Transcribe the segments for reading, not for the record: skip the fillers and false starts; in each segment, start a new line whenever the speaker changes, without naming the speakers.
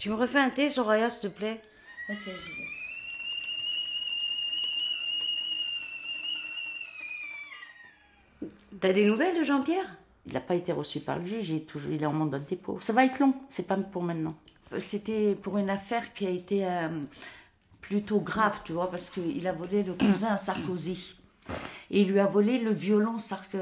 Tu me refais un thé, Soraya, s'il te plaît?
Ok, j'y vais.
T'as des nouvelles de Jean-Pierre?
Il n'a pas été reçu par le juge, il est en mandat de dépôt. Ça va être long, c'est pas pour maintenant. C'était pour une affaire qui a été plutôt grave, tu vois, parce qu'il a volé le cousin à Sarkozy. Et il lui a volé le violon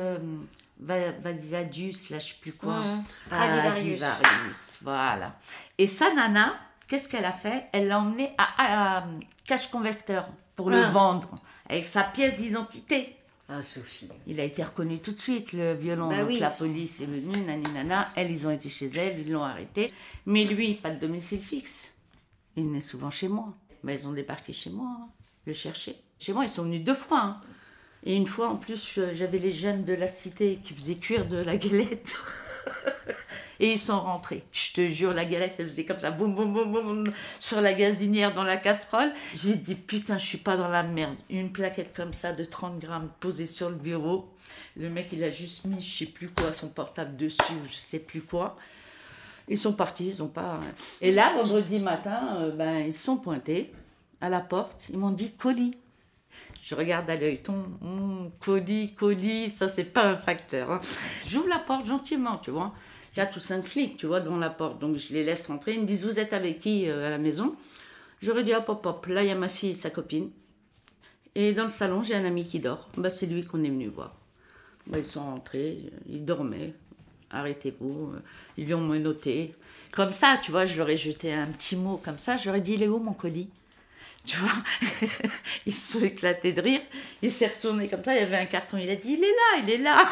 Vadius, là, je sais plus quoi.
Stradivarius.
Voilà. Et sa nana, qu'est-ce qu'elle a fait? Elle l'a emmené à Cash Converter pour le vendre, avec sa pièce d'identité.
Ah, Sophie.
Il a été reconnu tout de suite, le violon.
Bah
donc
oui.
la police est venue, naninana. Elles, ils ont été chez elle, ils l'ont arrêté. Mais lui, pas de domicile fixe. Il venait souvent chez moi. Bah, ils ont débarqué chez moi, le chercher. Chez moi, ils sont venus 2 fois. Hein. Et une fois, en plus, j'avais les jeunes de la cité qui faisaient cuire de la galette. Et ils sont rentrés. Je te jure, la galette, elle faisait comme ça, boum, boum, boum, boum, sur la gazinière dans la casserole. J'ai dit, putain, je suis pas dans la merde. Une plaquette comme ça de 30 grammes posée sur le bureau. Le mec, il a juste mis, je sais plus quoi, son portable dessus, je sais plus quoi. Ils sont partis, ils ont pas... Et là, vendredi matin, ils se sont pointés à la porte. Ils m'ont dit, colis. Je regarde à l'œilleton, colis, ça c'est pas un facteur. Hein. J'ouvre la porte gentiment, tu vois. Il y a tous 5 flics, tu vois, devant la porte. Donc je les laisse rentrer. Ils me disent, vous êtes avec qui à la maison? J'aurais dit, hop. Là, il y a ma fille et sa copine. Et dans le salon, j'ai un ami qui dort. C'est lui qu'on est venu voir. Ils sont rentrés, ils dormaient. Arrêtez-vous. Ils lui ont menotté. Comme ça, tu vois, je leur ai jeté un petit mot comme ça. Je leur ai dit, il est où mon colis? Tu vois, ils se sont éclatés de rire. Il s'est retourné comme ça, il y avait un carton. Il a dit, il est là.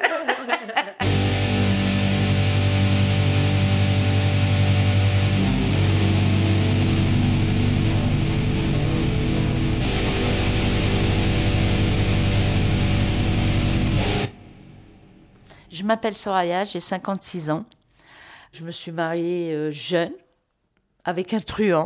Je m'appelle Soraya, j'ai 56 ans. Je me suis mariée jeune, avec un truand.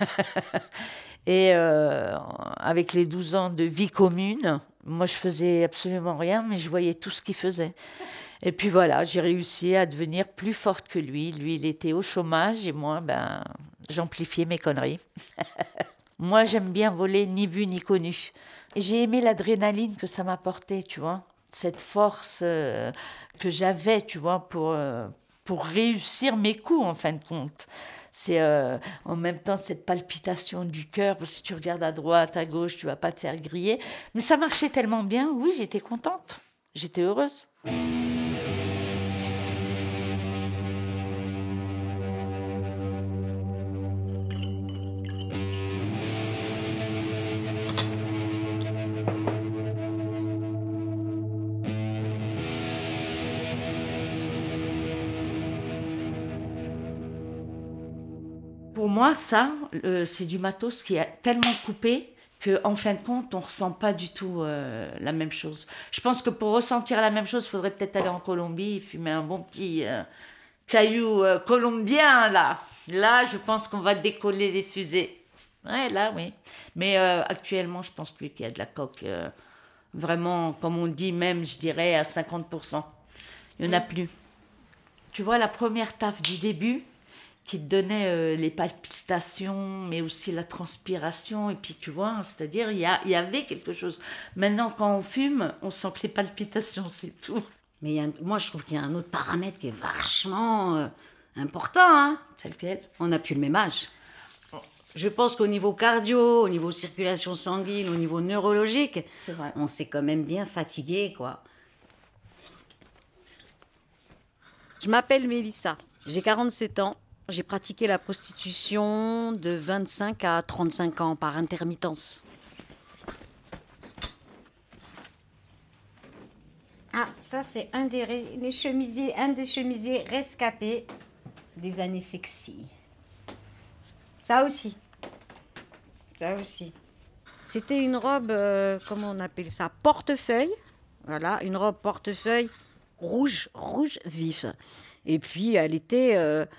Et avec les 12 ans de vie commune, moi je faisais absolument rien, mais je voyais tout ce qu'il faisait. Et puis voilà, j'ai réussi à devenir plus forte que lui. Lui, il était au chômage et moi, j'amplifiais mes conneries. Moi, j'aime bien voler ni vu ni connu. Et j'ai aimé l'adrénaline que ça m'apportait, tu vois. Cette force que j'avais, tu vois, pour réussir mes coups, en fin de compte. C'est en même temps cette palpitation du cœur, parce que tu regardes à droite, à gauche, tu vas pas te faire griller. Mais ça marchait tellement bien, oui, j'étais contente, j'étais heureuse. Pour moi, ça, c'est du matos qui est tellement coupé qu'en fin de compte, on ne ressent pas du tout la même chose. Je pense que pour ressentir la même chose, il faudrait peut-être aller en Colombie et fumer un bon petit caillou colombien, là. Là, je pense qu'on va décoller les fusées. Ouais, là, oui. Mais actuellement, je pense plus qu'il y a de la coque. Vraiment, comme on dit, même, je dirais, à 50%. Il n'y en a plus. Tu vois, la première taffe du début, qui te donnait les palpitations, mais aussi la transpiration. Et puis, tu vois, c'est-à-dire, il y avait quelque chose. Maintenant, quand on fume, on sent que les palpitations, c'est tout.
Mais moi, je trouve qu'il y a un autre paramètre qui est vachement important. Hein.
C'est lequel?
On n'a plus le même âge. Je pense qu'au niveau cardio, au niveau circulation sanguine, au niveau neurologique,
c'est vrai.
On s'est quand même bien fatigué, quoi. Je m'appelle Mélissa, j'ai 47 ans. J'ai pratiqué la prostitution de 25 à 35 ans par intermittence. Ah, ça c'est un des chemisiers rescapés des années sexy. Ça aussi. C'était une robe, comment on appelle ça, portefeuille. Voilà, une robe portefeuille rouge vif. Et puis elle était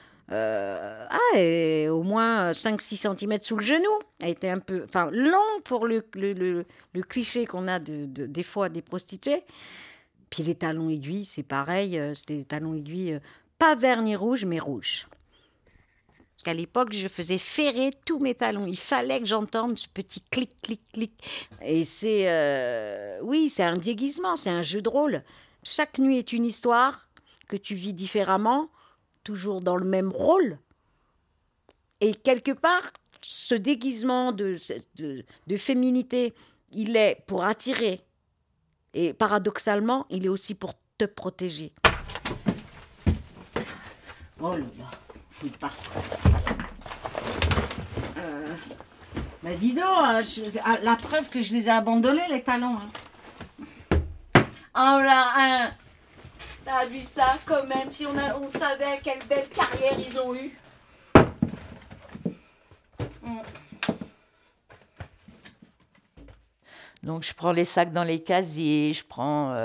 au moins 5-6 cm sous le genou. Elle était un peu long pour le cliché qu'on a des fois des prostituées. Puis les talons aiguilles, c'est pareil, c'était des talons aiguilles, pas vernis rouge, mais rouge. qu'à l'époque, je faisais ferrer tous mes talons. Il fallait que j'entende ce petit clic, clic, clic. Et oui, c'est un déguisement, c'est un jeu de rôle. Chaque nuit est une histoire que tu vis différemment, toujours dans le même rôle. Et quelque part, ce déguisement de féminité, il est pour attirer. Et paradoxalement, il est aussi pour te protéger. Oh là là, fouille partout. Bah dis donc, la preuve que je les ai abandonnés, les talons. Hein. Oh là, hein. T'as vu ça quand même, si on savait quelle belle carrière ils ont eue.
Donc je prends les sacs dans les casiers, je prends...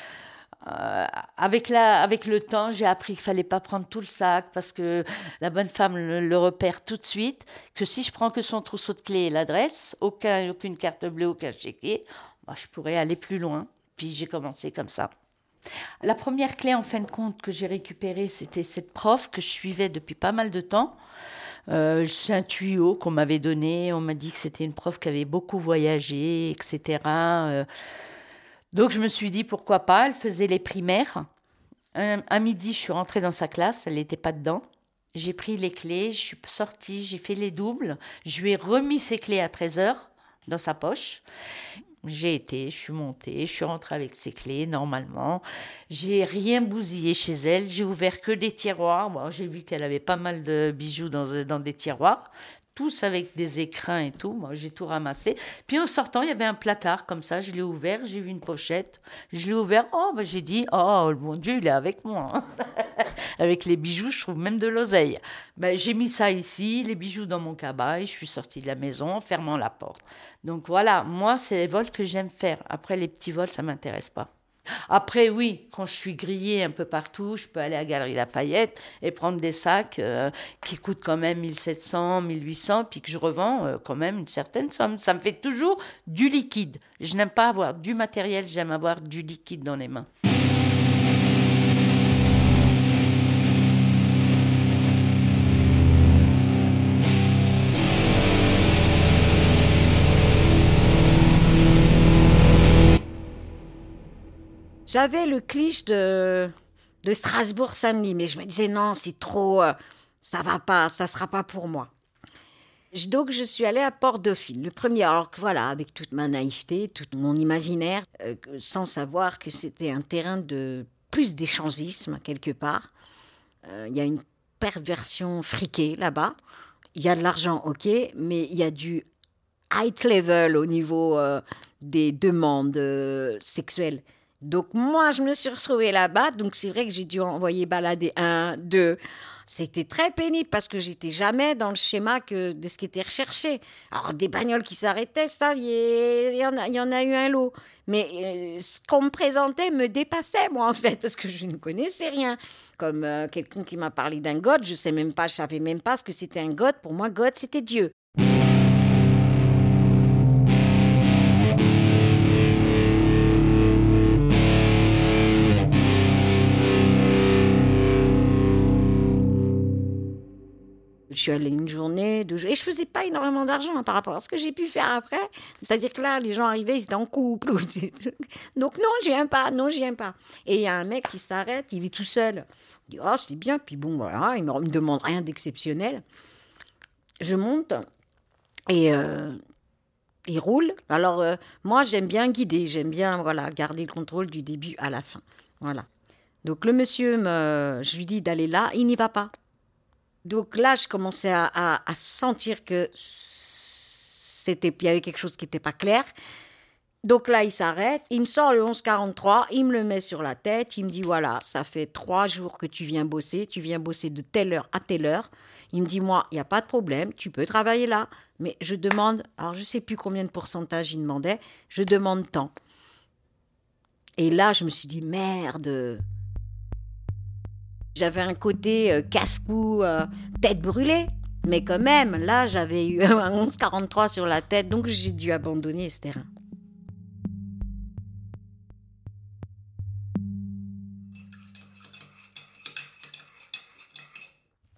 avec le temps, j'ai appris qu'il fallait pas prendre tout le sac parce que la bonne femme le repère tout de suite, que si je prends que son trousseau de clés et l'adresse, aucune carte bleue, aucun chéquier, bah, je pourrais aller plus loin. Puis j'ai commencé comme ça. La première clé, en fin de compte, que j'ai récupérée, c'était cette prof que je suivais depuis pas mal de temps. C'est un tuyau qu'on m'avait donné. On m'a dit que c'était une prof qui avait beaucoup voyagé, etc. Donc, je me suis dit, pourquoi pas. Elle faisait les primaires. À midi, je suis rentrée dans sa classe. Elle n'était pas dedans. J'ai pris les clés, je suis sortie, j'ai fait les doubles. Je lui ai remis ses clés à 13h dans sa poche. Je suis montée, je suis rentrée avec ses clés, normalement. J'ai rien bousillé chez elle, j'ai ouvert que des tiroirs. Bon, j'ai vu qu'elle avait pas mal de bijoux dans des tiroirs, tous avec des écrins et tout. Moi, j'ai tout ramassé. Puis en sortant, il y avait un placard comme ça, je l'ai ouvert, j'ai vu une pochette. Je l'ai ouvert, j'ai dit, oh mon Dieu, il est avec moi. Hein. Avec les bijoux, je trouve même de l'oseille. J'ai mis ça ici, les bijoux dans mon cabas, et je suis sortie de la maison en fermant la porte. Donc voilà, moi, c'est les vols que j'aime faire. Après, les petits vols, ça ne m'intéresse pas. Après, oui, quand je suis grillée un peu partout, je peux aller à Galerie Lafayette et prendre des sacs qui coûtent quand même 1700, 1800, puis que je revends quand même une certaine somme. Ça me fait toujours du liquide. Je n'aime pas avoir du matériel, j'aime avoir du liquide dans les mains.
J'avais le cliché de Strasbourg-Saint-Denis, mais je me disais non, c'est trop, ça va pas, ça sera pas pour moi. Donc je suis allée à Port-Dauphine, le premier, alors que voilà, avec toute ma naïveté, tout mon imaginaire, sans savoir que c'était un terrain de plus d'échangisme quelque part. Il y a une perversion friquée là-bas. Il y a de l'argent, ok, mais il y a du high level au niveau des demandes sexuelles. Donc moi, je me suis retrouvée là-bas. Donc c'est vrai que j'ai dû envoyer balader 1, 2. C'était très pénible parce que j'étais jamais dans le schéma de ce qui était recherché. Alors des bagnoles qui s'arrêtaient, ça, il y en a eu un lot. Mais ce qu'on me présentait me dépassait, moi, en fait, parce que je ne connaissais rien. Comme quelqu'un qui m'a parlé d'un god, je savais même pas ce que c'était un god. Pour moi, god, c'était Dieu. Je suis allée une journée, 2 jours, et je faisais pas énormément d'argent par rapport à ce que j'ai pu faire après. C'est-à-dire que là, les gens arrivaient, ils étaient en couple. Donc non, je viens pas, non, je viens pas. Et il y a un mec qui s'arrête, il est tout seul. Il dit, oh, c'est bien, puis bon, voilà, il me demande rien d'exceptionnel. Je monte, et il roule. Alors, moi, j'aime bien guider, j'aime bien, voilà, garder le contrôle du début à la fin. Voilà. Donc le monsieur, je lui dis d'aller là, il n'y va pas. Donc là, je commençais à sentir que il y avait quelque chose qui n'était pas clair. Donc là, il s'arrête, il me sort le 1143, il me le met sur la tête, il me dit, voilà, ça fait 3 jours que tu viens bosser de telle heure à telle heure. Il me dit, moi, il n'y a pas de problème, tu peux travailler là, mais je demande, alors je ne sais plus combien de pourcentage il demandait, je demande tant. Et là, je me suis dit, merde. J'avais un côté casse-cou, tête brûlée. Mais quand même, là, j'avais eu un 11,43 sur la tête, donc j'ai dû abandonner ce terrain.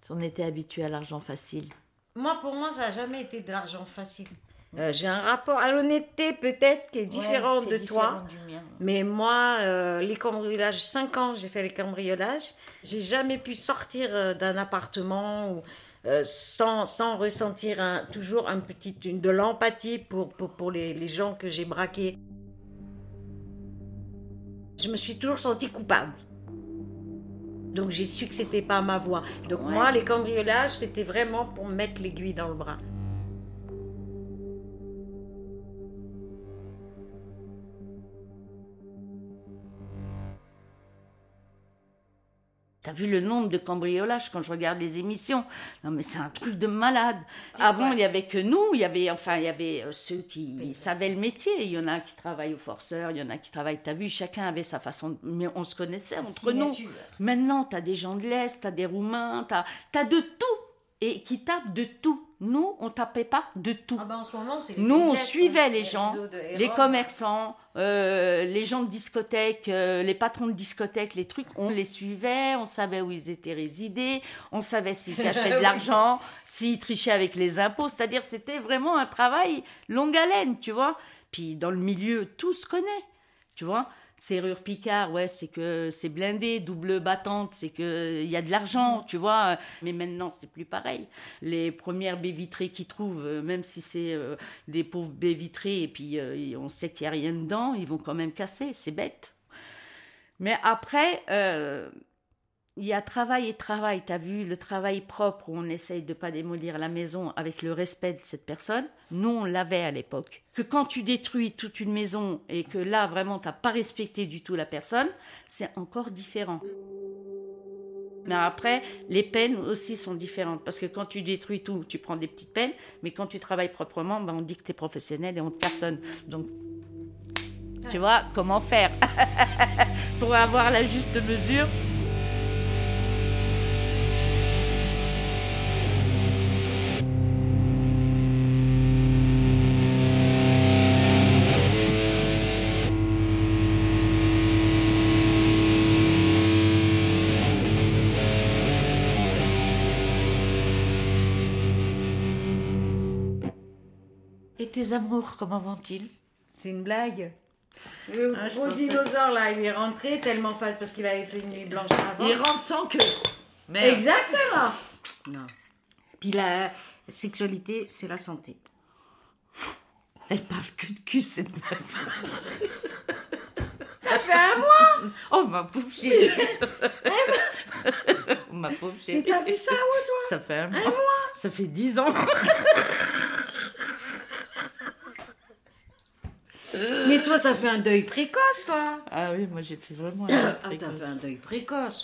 On était habitué à l'argent facile.
Moi, pour moi, ça n'a jamais été de l'argent facile. J'ai un rapport à l'honnêteté peut-être qui est différent de toi.
Du mien.
Mais moi, les cambriolages, 5 ans, j'ai fait les cambriolages. J'ai jamais pu sortir d'un appartement ou, sans ressentir toujours de l'empathie pour les gens que j'ai braqués. Je me suis toujours sentie coupable. Donc j'ai su que c'était pas ma voie. Donc moi, les cambriolages, c'était vraiment pour me mettre l'aiguille dans le bras.
T'as vu le nombre de cambriolages quand je regarde les émissions? Non mais c'est un truc de malade. Avant, il y avait que nous, il y avait ceux qui savaient le métier. Il y en a qui travaillent au forceur, il y en a qui travaillent. T'as vu, chacun avait sa façon, mais on se connaissait entre nous. Maintenant, t'as des gens de l'Est, t'as des Roumains, t'as de tout et qui tapent de tout. Nous, on tapait pas de tout.
Ah ben en ce moment, c'est
nous, on suivait les gens, les commerçants, les gens de discothèque, les patrons de discothèque, les trucs, on les suivait, on savait où ils étaient résidés, on savait s'ils cachaient de l'argent, s'ils trichaient avec les impôts. C'est-à-dire, c'était vraiment un travail longue haleine, tu vois. Puis dans le milieu, tout se connaît, tu vois. Serrure Picard, ouais, c'est que c'est blindé. Double battante, c'est que il y a de l'argent, tu vois. Mais maintenant, c'est plus pareil. Les premières baies vitrées qu'ils trouvent, même si c'est des pauvres baies vitrées, et puis on sait qu'il n'y a rien dedans, ils vont quand même casser. C'est bête. Mais après, il y a travail et travail. Tu as vu le travail propre où on essaye de ne pas démolir la maison avec le respect de cette personne. Nous, on l'avait à l'époque. Que quand tu détruis toute une maison et que là, vraiment, tu n'as pas respecté du tout la personne, c'est encore différent. Mais après, les peines aussi sont différentes. Parce que quand tu détruis tout, tu prends des petites peines. Mais quand tu travailles proprement, on dit que tu es professionnel et on te cartonne. Donc, tu vois, comment faire pour avoir la juste mesure. Et tes amours, comment vont-ils?
C'est une blague. Le gros dinosaure, là, il est rentré tellement fat parce qu'il avait fait une nuit blanche avant.
Il rentre sans queue.
Merde. Exactement. Non. Puis la sexualité, c'est la santé.
Elle parle que de cul, cette meuf.
Ça fait un mois.
Oh, ma pauvre chérie. Ma pauvre chérie.
Mais t'as vu ça où, toi?
Ça fait un mois. Ça fait 10 ans.
Mais toi, t'as fait un deuil précoce, toi.
Ah oui, moi, j'ai fait vraiment un deuil précoce.
T'as fait un deuil précoce.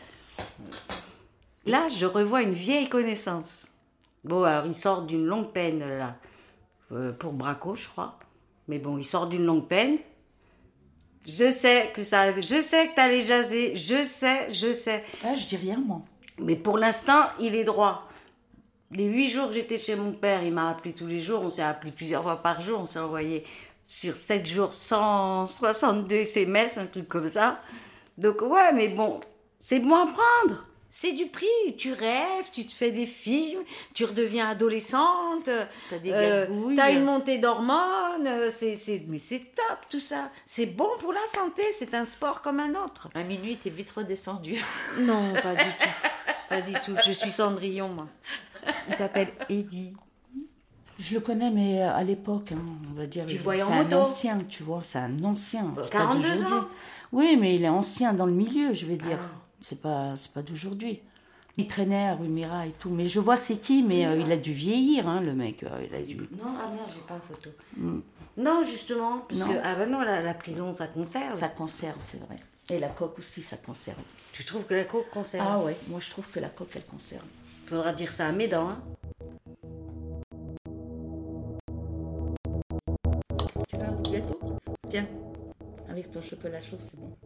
Là, je revois une vieille connaissance. Bon, alors, il sort d'une longue peine, là. Pour Braco, je crois. Mais bon, il sort d'une longue peine. Je sais que t'allais jaser. Je sais.
Ah, je dis rien, moi.
Mais pour l'instant, il est droit. Les 8 jours que j'étais chez mon père, il m'a appelé tous les jours. On s'est appelé plusieurs fois par jour. On s'est envoyé sur 7 jours 162 SMS, un truc comme ça. Donc, ouais, mais bon, c'est bon à prendre. C'est du prix. Tu rêves, tu te fais des films, tu redeviens adolescente.
T'as des gargouilles.
T'as une montée d'hormones. Mais c'est top, tout ça. C'est bon pour la santé. C'est un sport comme un autre.
À minuit, t'es vite redescendu.
Non, pas du tout. Pas du tout. Je suis Cendrillon, moi. Il s'appelle Eddy.
Je le connais, mais à l'époque, hein, on va dire.
Tu le voyais en
moto.
moto.
C'est un ancien, tu vois, c'est un ancien.
42 ans.
Oui, mais il est ancien dans le milieu, je vais dire. C'est pas d'aujourd'hui. Il traînait à rue Mira et tout. Mais je vois c'est qui, mais il a dû vieillir, hein, le mec. Il a dû...
Non, ah merde, j'ai pas la photo. Non, justement, parce que la prison, ça conserve.
Ça conserve, c'est vrai. Et la coque aussi, ça conserve.
Tu trouves que la coque conserve?
Ah ouais, moi je trouve que la coque, elle conserve.
Faudra dire ça à mes dents, hein.
Tu veux un bout de gâteau? Tiens, avec ton chocolat chaud, c'est bon.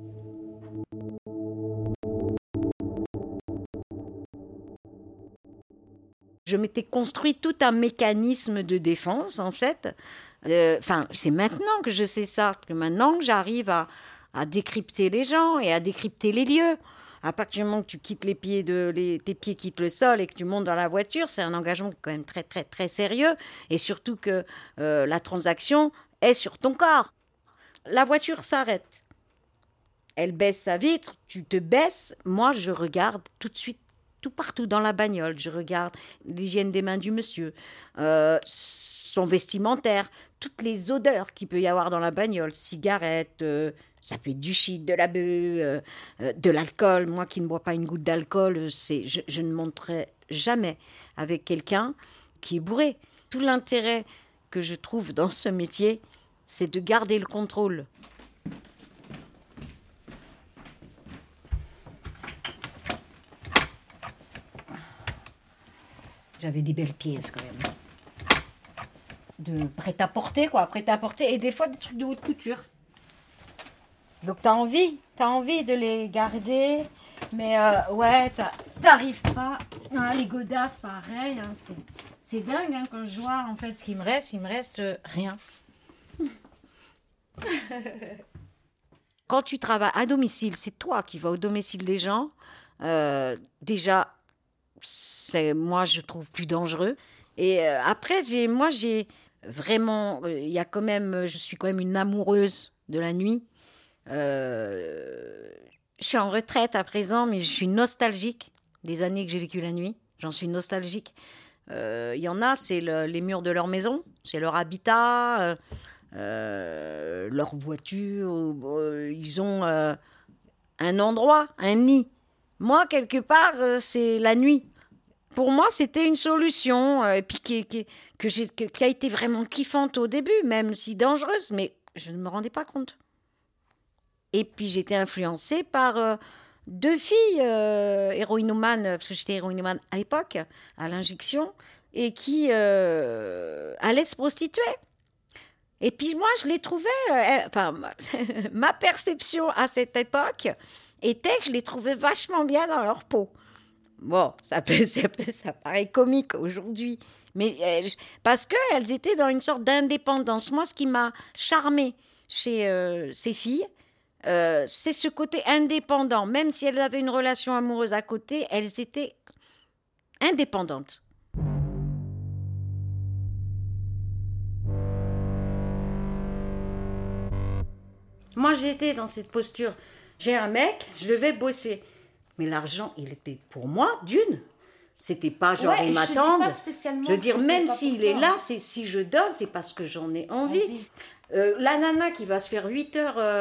Je m'étais construit tout un mécanisme de défense, en fait. C'est maintenant que je sais ça, que maintenant que j'arrive à décrypter les gens et à décrypter les lieux. À partir du moment que tu quittes tes pieds quittent le sol et que tu montes dans la voiture, c'est un engagement quand même très, très, très sérieux. Et surtout que la transaction est sur ton corps. La voiture s'arrête. Elle baisse sa vitre, tu te baisses. Moi, je regarde tout de suite, tout partout dans la bagnole. Je regarde l'hygiène des mains du monsieur, son vestimentaire, toutes les odeurs qu'il peut y avoir dans la bagnole. Cigarettes, ça peut être du shit, de la beuh, de l'alcool. Moi qui ne bois pas une goutte d'alcool, je ne monterai jamais avec quelqu'un qui est bourré. Tout l'intérêt que je trouve dans ce métier, c'est de garder le contrôle. J'avais des belles pièces quand même. De prêt-à-porter, quoi. Prêt-à-porter et des fois des trucs de haute couture. Donc t'as envie de les garder. Mais ouais, t'arrives pas. Ah, les godasses, pareil. Hein, c'est dingue hein, quand je vois en fait ce qu'il me reste rien. Quand tu travailles à domicile, c'est toi qui vas au domicile des gens. Déjà, c'est moi je trouve plus dangereux. Et après, j'ai vraiment, je suis quand même une amoureuse de la nuit. Je suis en retraite à présent, mais je suis nostalgique des années que j'ai vécues la nuit. J'en suis nostalgique. Il y en a, c'est les murs de leur maison, c'est leur habitat, leur voiture. Ils ont un endroit, un nid. Moi, quelque part, c'est la nuit. Pour moi, c'était une solution, et puis qui a été vraiment kiffante au début, même si dangereuse, mais je ne me rendais pas compte. Et puis, j'étais influencée par 2 filles héroïnomanes, parce que j'étais héroïnomane à l'époque, à l'injection, et qui allaient se prostituer. Et puis, moi, je les trouvais... ma perception à cette époque était que je les trouvais vachement bien dans leur peau. Bon, ça paraît comique aujourd'hui, mais parce qu'elles étaient dans une sorte d'indépendance. Moi, ce qui m'a charmée chez ces filles, c'est ce côté indépendant. Même si elles avaient une relation amoureuse à côté, elles étaient indépendantes. Moi, j'étais dans cette posture. J'ai un mec, je vais bosser. Mais l'argent, il était pour moi, d'une. C'était pas genre, il m'attend. Je veux dire, même s'il est là, si je donne, c'est parce que j'en ai envie. La nana qui va se faire 8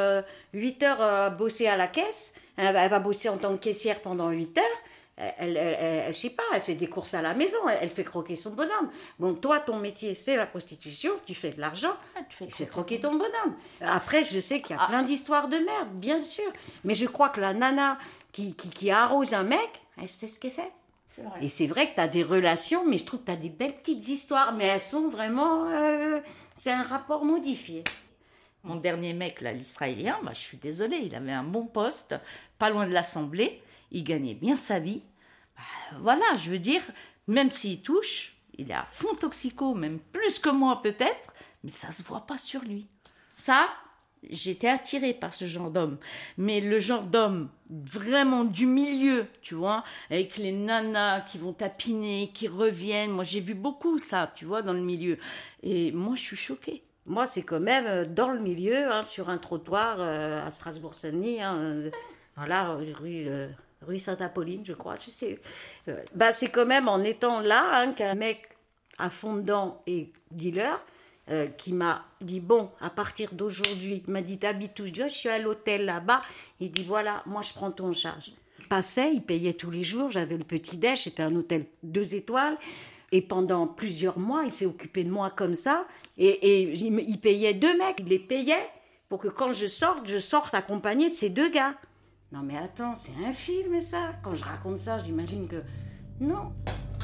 heures bosser à la caisse, elle va bosser en tant que caissière pendant 8 heures. Je sais pas, elle fait des courses à la maison, elle fait croquer son bonhomme. Bon, toi, ton métier, c'est la prostitution, tu fais de l'argent, tu fais croquer ton bonhomme. Après, je sais qu'il y a plein d'histoires de merde, bien sûr. Mais je crois que la nana qui arrose un mec, elle sait ce qu'elle fait.
C'est vrai.
Et c'est vrai que tu as des relations, mais je trouve que tu as des belles petites histoires, mais elles sont vraiment... c'est un rapport modifié.
Mon dernier mec, là, l'Israélien, je suis désolée, il avait un bon poste, pas loin de l'Assemblée, il gagnait bien sa vie. Voilà, je veux dire, même s'il touche, il est à fond toxico, même plus que moi peut-être, mais ça se voit pas sur lui. Ça, j'étais attirée par ce genre d'homme. Mais le genre d'homme vraiment du milieu, tu vois, avec les nanas qui vont tapiner, qui reviennent. Moi, j'ai vu beaucoup ça, tu vois, dans le milieu. Et moi, je suis choquée. Moi, c'est quand même dans le milieu, hein, sur un trottoir à Strasbourg-Saint-Denis, voilà, rue Sainte-Apolline, je crois, je sais. C'est quand même en étant là qu'un mec à fond dedans et dealer qui m'a dit, bon, à partir d'aujourd'hui, il m'a dit, t'habites où? Je dis, je suis à l'hôtel là-bas. Il dit, voilà, moi je prends tout en charge. Il passait, il payait tous les jours, j'avais le petit-déj, c'était un hôtel 2 étoiles. Et pendant plusieurs mois, il s'est occupé de moi comme ça. Et il payait 2 mecs, il les payait pour que quand je sorte accompagnée de ces 2 gars. Non mais attends, c'est un film ça. Quand je raconte ça, j'imagine que... Non.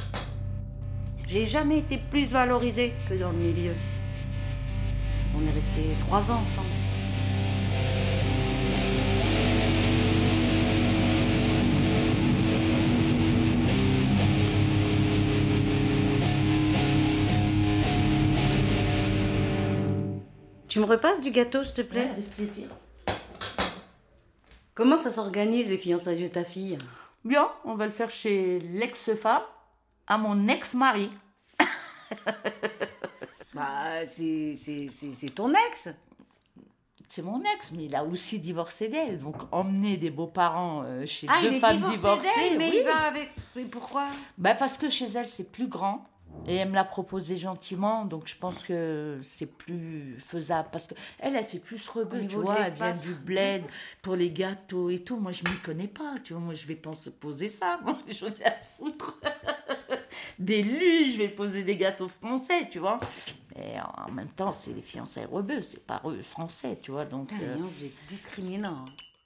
J'ai jamais été plus valorisée que dans le milieu. On est restés 3 ans ensemble. Tu me repasses du gâteau, s'il te plaît? Ouais, avec plaisir.
Comment ça s'organise, les fiançailles de ta fille?
Bien, on va le faire chez l'ex-femme à mon ex-mari.
Bah, c'est ton ex.
C'est mon ex, mais il a aussi divorcé d'elle. Donc, emmener des beaux-parents chez
Ah,
deux
il est
femmes
divorcé
divorcées.
d'elle, mais
oui.
il va avec... Mais pourquoi?
Bah, parce que chez elle, c'est plus grand. Et elle me l'a proposé gentiment. Donc, je pense que c'est plus faisable. Parce qu'elle fait plus rebeu, tu
niveau de
vois. Elle vient
l'espace.
du bled pour les gâteaux et tout. Moi, je m'y connais pas. Tu vois, moi, je vais pas se poser ça. Moi, j'en ai à foutre. Des lus, je vais poser des gâteaux français, tu vois. Et en même temps, c'est les fiançailles rebeux, c'est pas français, tu vois. Donc,
Vous êtes discriminant.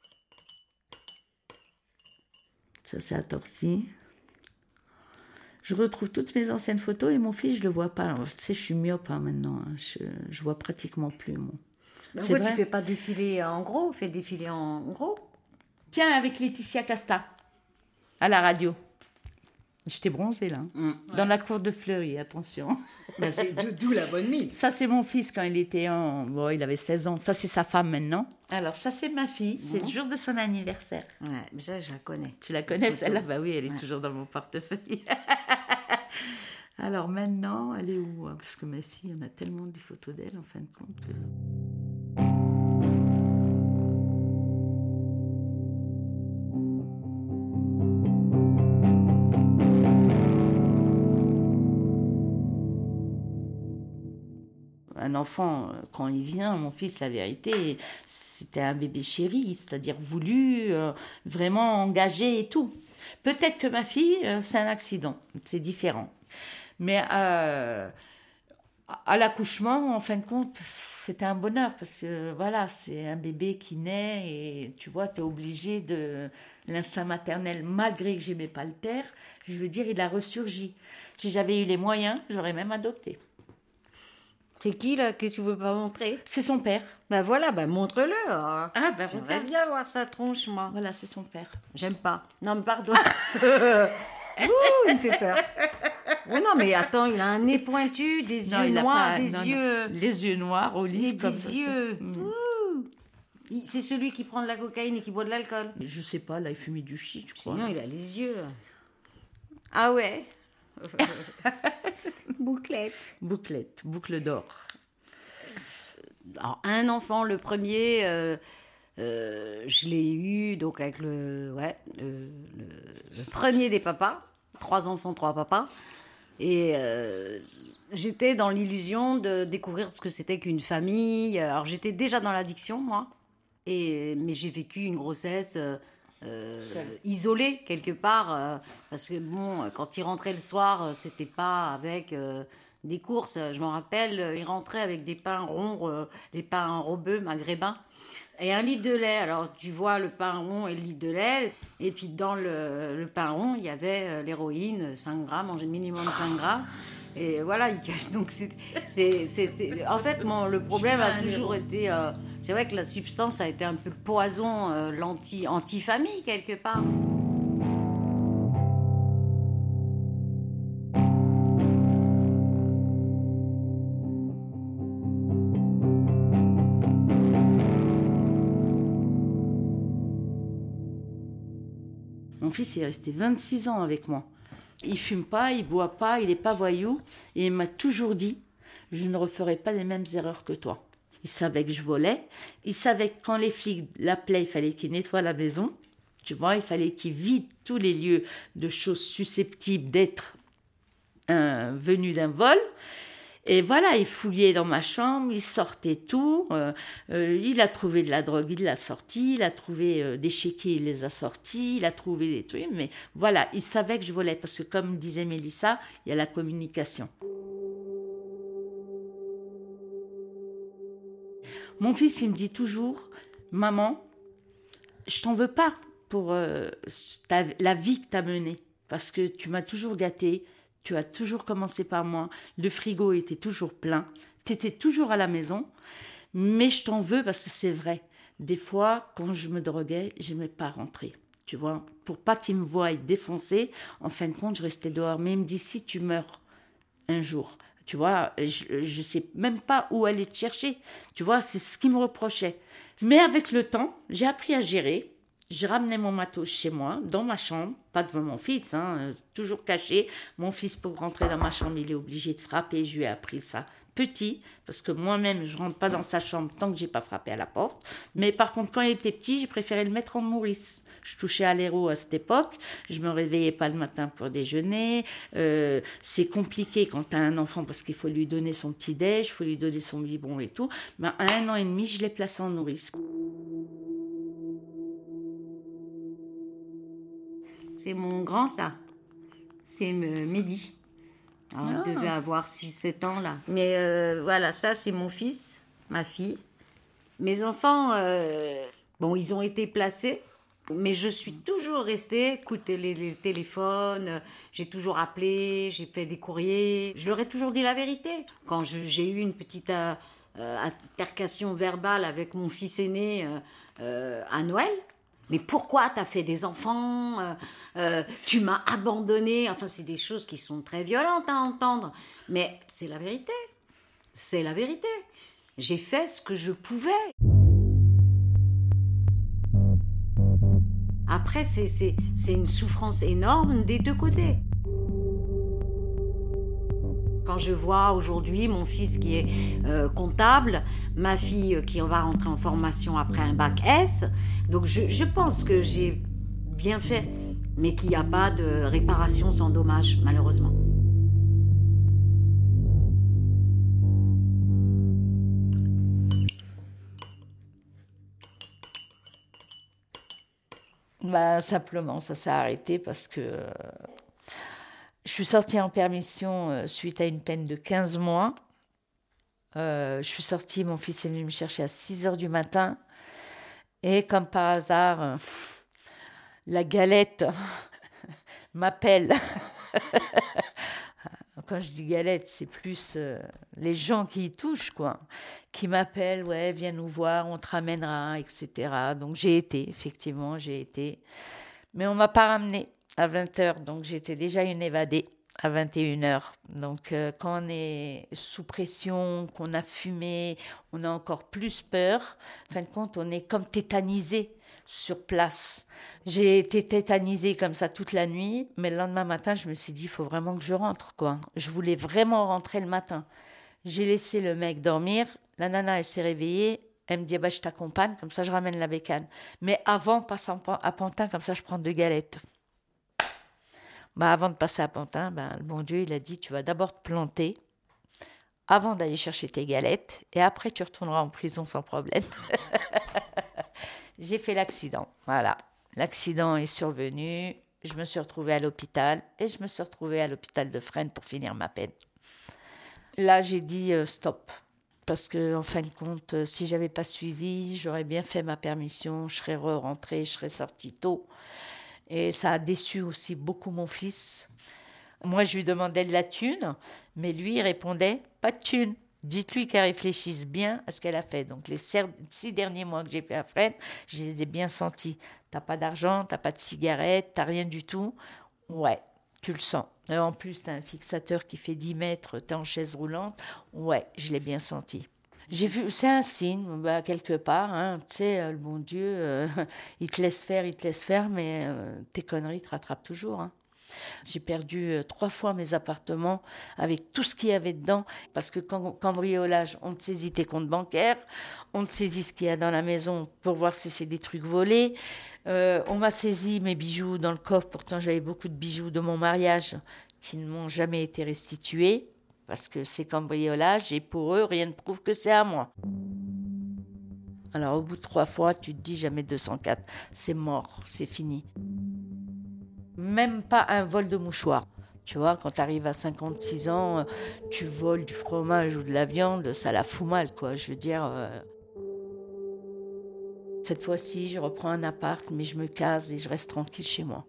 ça, c'est à Torcy. Je retrouve toutes mes anciennes photos et mon fils, je le vois pas. Alors, tu sais, je suis myope maintenant. Hein. Je vois pratiquement plus, moi.
Bah,
C'est
pourquoi
vrai.
tu fais pas défiler en gros? Fais défiler en gros.
Tiens, avec Laetitia Casta, à la radio. J'étais bronzée, là. Dans la cour de Fleury, attention.
Bah, c'est d'où la bonne mine.
Ça, c'est mon fils quand il était Bon, il avait 16 ans. Ça, c'est sa femme maintenant. Alors, ça, c'est ma fille. C'est le jour de son anniversaire.
Ouais, mais ça, je la connais.
Tu la connais, celle-là? Bah oui, elle est toujours dans mon portefeuille. Alors, maintenant, elle est où? Parce que ma fille, on a tellement des photos d'elle, en fin de compte, que... Un enfant, quand il vient, mon fils, la vérité, c'était un bébé chéri, c'est-à-dire voulu, vraiment engagé et tout. Peut-être que ma fille, c'est un accident, c'est différent. Mais à l'accouchement, en fin de compte, c'était un bonheur parce que voilà, c'est un bébé qui naît et tu vois, tu es obligé de l'instinct maternel, malgré que j'aimais pas le père, je veux dire, il a ressurgi. Si j'avais eu les moyens, j'aurais même adopté.
C'est qui, là, que tu veux pas montrer?
C'est son père.
Bah voilà, bah montre-le.
Ah, ben
J'aimerais
regarde.
bien voir sa tronche, moi.
Voilà, c'est son père.
J'aime pas. Non, mais pardon. Ouh, il me fait peur. Oh non, mais attends, il a un nez pointu, des
Non,
yeux
il a
noirs,
pas-
des
non, non.
yeux...
Les yeux noirs, olives,
Et
comme
des
ça.
yeux. Ouh. C'est celui qui prend de la cocaïne et qui boit de l'alcool.
Je sais pas, là, il fumait du shit, je crois.
Sinon, il a les yeux. Ah ouais. Bouclette.
Bouclette, boucle d'or.
Alors, un enfant, le premier, je l'ai eu donc avec le premier des papas. 3 enfants, 3 papas. Et j'étais dans l'illusion de découvrir ce que c'était qu'une famille. Alors, j'étais déjà dans l'addiction, moi. Mais j'ai vécu une grossesse isolée, quelque part. Parce que, bon, quand il rentrait le soir, c'était pas avec... des courses, je m'en rappelle, il rentrait avec des pains ronds, des pains rebeux maghrébins, et 1 litre de lait. Alors tu vois le pain rond et le litre de lait, et puis dans le pain rond, il y avait l'héroïne, 5 grammes, minimum 5 grammes. Et voilà, il cache. Donc c'était... En fait, le problème a toujours été... c'est vrai que la substance a été un peu le poison, anti-famille, quelque part.
Mon fils est resté 26 ans avec moi. Il fume pas, il boit pas, il est pas voyou. Et il m'a toujours dit, je ne referai pas les mêmes erreurs que toi. Il savait que je volais. Il savait que quand les flics l'appelaient, il fallait qu'il nettoie la maison. Tu vois, il fallait qu'il vide tous les lieux de choses susceptibles d'être venues d'un vol. Et voilà, il fouillait dans ma chambre, il sortait tout. Il a trouvé de la drogue, il l'a sorti. Il a trouvé des chéquiers, il les a sortis. Il a trouvé des trucs. Mais voilà, il savait que je volais. Parce que comme disait Mélissa, il y a la communication. Mon fils, il me dit toujours, maman, je t'en veux pas pour la vie que tu as menée. Parce que tu m'as toujours gâtée. Tu as toujours commencé par moi. Le frigo était toujours plein. Tu étais toujours à la maison. Mais je t'en veux parce que c'est vrai. Des fois, quand je me droguais, je n'aimais pas rentrer. Tu vois, pour pas qu'il me voie défoncer, en fin de compte, je restais dehors. Mais il me dit, si tu meurs un jour, tu vois, je sais même pas où aller te chercher. Tu vois, c'est ce qu'il me reprochait. Mais avec le temps, j'ai appris à gérer. Je ramenais mon matos chez moi, dans ma chambre, pas devant mon fils, toujours caché. Mon fils, pour rentrer dans ma chambre, il est obligé de frapper. Je lui ai appris ça petit, parce que moi-même, je rentre pas dans sa chambre tant que j'ai pas frappé à la porte. Mais par contre, quand il était petit, j'ai préféré le mettre en nourrice. Je touchais à l'héros à cette époque. Je me réveillais pas le matin pour déjeuner. C'est compliqué quand tu as un enfant, parce qu'il faut lui donner son petit-déj, il faut lui donner son biberon et tout. Mais à 1 an et demi, je l'ai placé en nourrice.
C'est mon grand, ça. C'est Mehdi. Alors, il devait avoir 6-7 ans, là. Mais voilà, ça, c'est mon fils, ma fille. Mes enfants, bon, ils ont été placés, mais je suis toujours restée, écouter les téléphones, j'ai toujours appelé, j'ai fait des courriers. Je leur ai toujours dit la vérité. Quand j'ai eu une petite altercation verbale avec mon fils aîné à Noël, mais pourquoi t'as fait des enfants, tu m'as abandonné. Enfin, c'est des choses qui sont très violentes à entendre. Mais c'est la vérité. C'est la vérité. J'ai fait ce que je pouvais. Après, c'est une souffrance énorme des deux côtés. Quand je vois aujourd'hui mon fils qui est comptable, ma fille qui va rentrer en formation après un bac S, donc je pense que j'ai bien fait, mais qu'il n'y a pas de réparation sans dommage, malheureusement.
Simplement, ça s'est arrêté parce que je suis sortie en permission suite à une peine de 15 mois. Je suis sortie, mon fils est venu me chercher à 6h du matin. Et comme par hasard, la galette m'appelle. Quand je dis galette, c'est plus les gens qui y touchent, quoi. Qui m'appellent, ouais, viens nous voir, on te ramènera, etc. Donc j'ai été. Mais on ne m'a pas ramenée à 20h, donc j'étais déjà une évadée à 21h. Donc quand on est sous pression, qu'on a fumé, on a encore plus peur. En fin de compte, on est comme tétanisé sur place. J'ai été tétanisée comme ça toute la nuit, mais le lendemain matin, je me suis dit, il faut vraiment que je rentre, quoi. Je voulais vraiment rentrer le matin. J'ai laissé le mec dormir, la nana, elle s'est réveillée, elle me dit, je t'accompagne, comme ça je ramène la bécane. Mais avant, passe à Pantin, comme ça je prends 2 galettes. Avant de passer à Pantin, le bon Dieu, il a dit, tu vas d'abord te planter avant d'aller chercher tes galettes, et après tu retourneras en prison sans problème. J'ai fait l'accident, voilà. L'accident est survenu, je me suis retrouvée à l'hôpital, et je me suis retrouvée à l'hôpital de Fresnes pour finir ma peine. Là, j'ai dit stop. Parce que, en fin de compte, si j'avais pas suivi, j'aurais bien fait ma permission, je serais rentrée, je serais sortie tôt. Et ça a déçu aussi beaucoup mon fils. Moi, je lui demandais de la thune, mais lui, il répondait pas de thune. Dites-lui qu'elle réfléchisse bien à ce qu'elle a fait. Donc, les 6 derniers mois que j'ai fait à Fresnes, je les ai bien sentis. T'as pas d'argent, t'as pas de cigarette, t'as rien du tout. Ouais, tu le sens. Et en plus, t'as un fixateur qui fait 10 mètres, t'es en chaise roulante. Ouais, je l'ai bien senti. J'ai vu, c'est un signe, quelque part, tu sais, le bon Dieu, il te laisse faire, mais tes conneries te rattrapent toujours. J'ai perdu 3 fois mes appartements avec tout ce qu'il y avait dedans, parce que cambriolage, on te saisit tes comptes bancaires, on te saisit ce qu'il y a dans la maison pour voir si c'est des trucs volés. On m'a saisi mes bijoux dans le coffre, pourtant j'avais beaucoup de bijoux de mon mariage qui ne m'ont jamais été restitués. Parce que c'est cambriolage et pour eux, rien ne prouve que c'est à moi. Alors au bout de 3 fois, tu te dis jamais 204, c'est mort, c'est fini. Même pas un vol de mouchoir. Tu vois, quand tu arrives à 56 ans, tu voles du fromage ou de la viande, ça la fout mal, quoi. Je veux dire, cette fois-ci, je reprends un appart, mais je me case et je reste tranquille chez moi.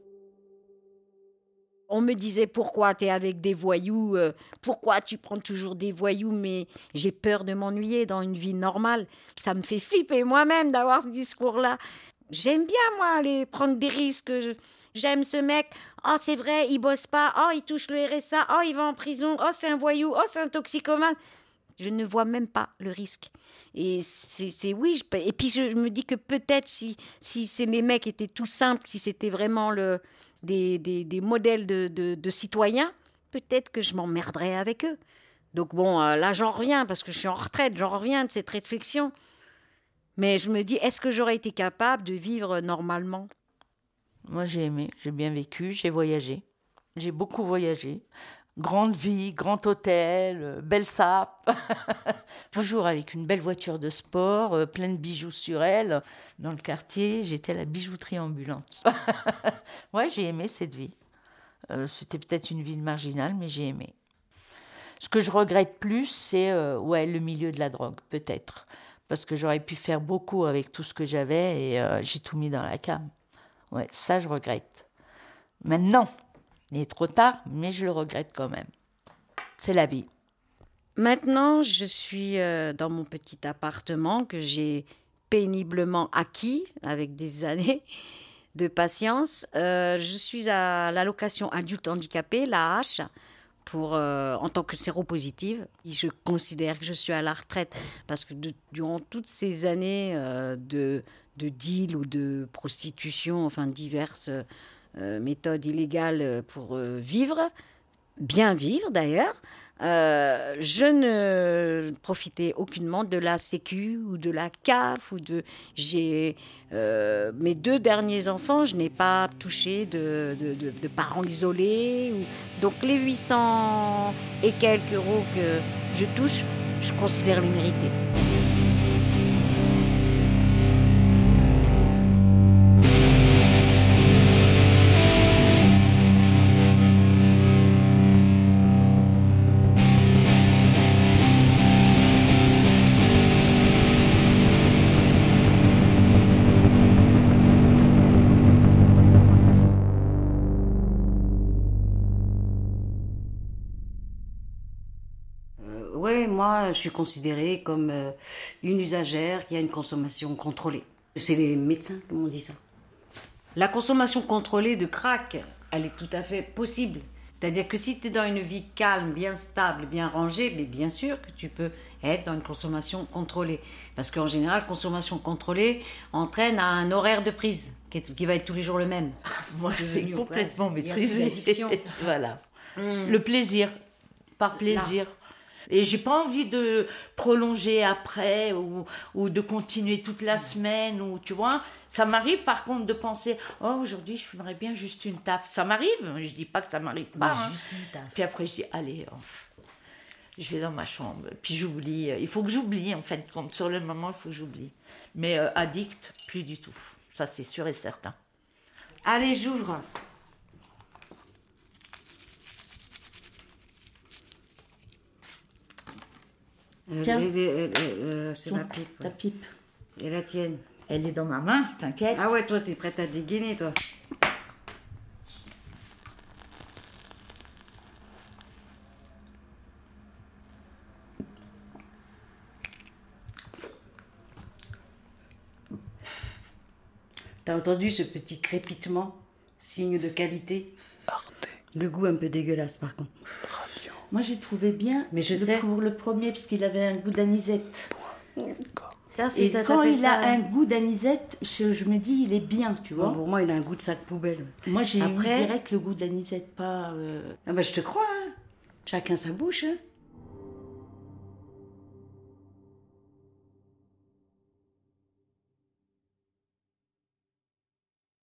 On me disait, pourquoi tu es avec des voyous, pourquoi tu prends toujours des voyous, mais j'ai peur de m'ennuyer dans une vie normale. Ça me fait flipper moi-même d'avoir ce discours-là. J'aime bien, moi, aller prendre des risques. J'aime ce mec. Oh, c'est vrai, il bosse pas. Oh, il touche le RSA. Oh, il va en prison. Oh, c'est un voyou. Oh, c'est un toxicomane. Je ne vois même pas le risque. Et et puis je me dis que peut-être si les mecs étaient tout simples, si c'était vraiment des modèles de citoyens, peut-être que je m'emmerderais avec eux. Donc bon, là j'en reviens, parce que je suis en retraite, j'en reviens de cette réflexion. Mais je me dis, est-ce que j'aurais été capable de vivre normalement ?
Moi, j'ai aimé, j'ai bien vécu, j'ai voyagé. J'ai beaucoup voyagé. Grande vie, grand hôtel, belle sape. Toujours avec une belle voiture de sport, plein de bijoux sur elle. Dans le quartier, j'étais la bijouterie ambulante. Ouais, j'ai aimé cette vie. C'était peut-être une vie de marginale, mais j'ai aimé. Ce que je regrette plus, c'est le milieu de la drogue, peut-être. Parce que j'aurais pu faire beaucoup avec tout ce que j'avais et j'ai tout mis dans la came. Ouais, ça, je regrette. Maintenant, il est trop tard, mais je le regrette quand même. C'est la vie.
Maintenant, je suis dans mon petit appartement que j'ai péniblement acquis avec des années de patience. Je suis à l'allocation adulte handicapé, l'AH, en tant que séropositive. Je considère que je suis à la retraite parce que durant toutes ces années de deal ou de prostitution, enfin diverses méthodes illégales pour vivre, bien vivre d'ailleurs, je ne profitais aucunement de la Sécu ou de la CAF. Mes 2 derniers enfants, je n'ai pas touché de parents isolés. Donc les 800 et quelques euros que je touche, je considère les mérités.
Moi, je suis considérée comme une usagère qui a une consommation contrôlée. C'est les médecins qui m'ont dit ça. La consommation contrôlée de crack, elle est tout à fait possible. C'est-à-dire que si tu es dans une vie calme, bien stable, bien rangée, mais bien sûr que tu peux être dans une consommation contrôlée. Parce qu'en général, consommation contrôlée entraîne à un horaire de prise qui va être tous les jours le même.
Moi, c'est complètement maîtrisé.
L'addiction.
Voilà. Le plaisir, par plaisir. Là. Et j'ai pas envie de prolonger après ou de continuer toute la semaine ou tu vois. Ça m'arrive par contre de penser aujourd'hui je fumerais bien juste une taf. Ça m'arrive, je dis pas que ça m'arrive pas.
Juste une taf.
Puis après je dis allez, je vais dans ma chambre. Puis j'oublie. Il faut que j'oublie en fin de compte. Sur le moment il faut que j'oublie. Mais addict, plus du tout. Ça c'est sûr et certain.
Allez, j'ouvre.
Tiens,
c'est ma pipe.
Ta pipe.
Et la tienne.
Elle est dans ma main, t'inquiète.
Ah ouais, toi, t'es prête à dégainer, toi. T'as entendu ce petit crépitement, signe de qualité?
Arte.
Le goût un peu dégueulasse, par contre.
Radio.
Moi, j'ai trouvé bien.
Mais je sais.
Pour le premier, parce qu'il avait un goût d'anisette.
Ça,
Et quand il a un goût d'anisette, je me dis, il est bien, tu vois.
Bon, pour moi, il a un goût de sac poubelle.
Moi, j'ai eu
Après...
direct le goût d'anisette, pas...
Ah bah, je te crois, hein. Chacun sa bouche, hein.